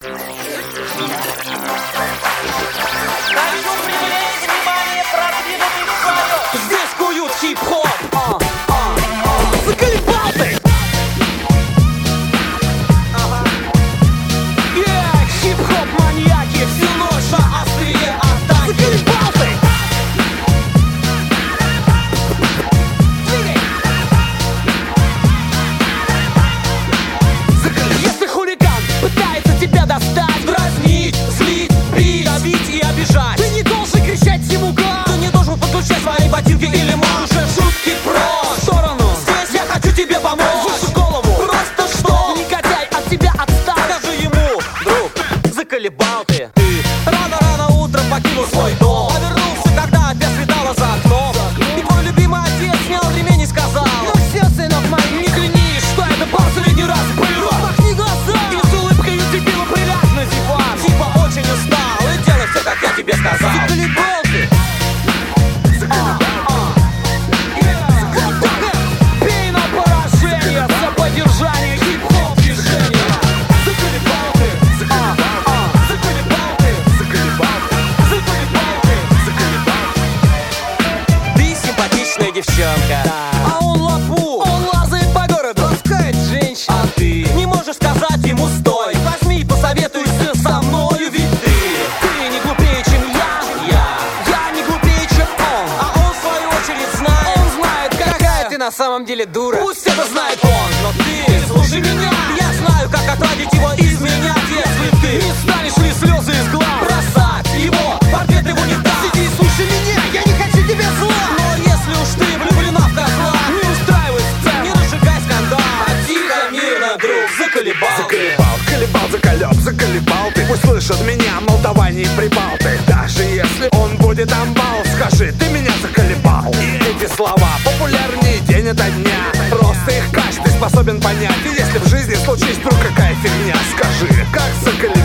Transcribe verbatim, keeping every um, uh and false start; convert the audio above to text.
Хочу привлечь внимание продвинутых слоев. Здесь куют хип-хоп. а, а, а. Заколебал ты! Ага. Yeah, хип-хоп маньяки, всю ночь на острие атаки. Заколебал ты! Двигай! Заколебал. Если хулиган пытается тебя достать, дразнить, злить, бить, давить и обижать, ты не должен кричать ему гад. Ты не должен подключать свои ботинки или манжет. Шутки прочь в сторону. Здесь я хочу тебе помочь. Выше голову. Просто что? Негодяй от тебя отстал. Скажи ему, друг, заколебал ты. Ты рано-рано утром покинул свой дом, повернулся, когда опять светало за окном. И твой любимый отец снял ремень и сказал: ну все, сынок мой, не клянись, что это последний раз. Было, махни глаза. И с улыбкой удивила приляг на диван. Типа очень устал и делай все, как я тебе сказал. Заколебал ты. А, а. Пей на поражение за поддержание хип-хоп движения. Заколебал ты. А, а. Заколебал ты. Заколебал ты. Заколебал ты. Заколебал. Ты симпатичная девчонка, а он лапу. Он лазает по городу, ласкает женщин. А ты не можешь сказать ему стой. Возьми и посоветуйся со мною, ведь ты Ты не глупее, чем я. Я Я не глупее, чем он. А он в свою очередь знает. Он знает, какая ты на самом деле дура. Пусть это знает он, но ты слушай меня. Я знаю, как отвадить его изменять, если ты не станешь ли слезы из глаз бросать его портрет его не так. Сиди и слушай меня, я не хочу тебе зла. Но если уж ты влюблена в козла, не устраивай сцен, не разжигай скандал, а тихо, мирно, друг, заколебал. Заколебал, колебал, заколеб, заколебал ты. Пусть слышат меня молдаване и прибалты. Даже если он будет амбал, скажи, ты меня заколебал. И эти слова популярнее день ото дня. Просто их каждый способен понять. И если в жизни случись вдруг какая фигня, скажи, как заколебал.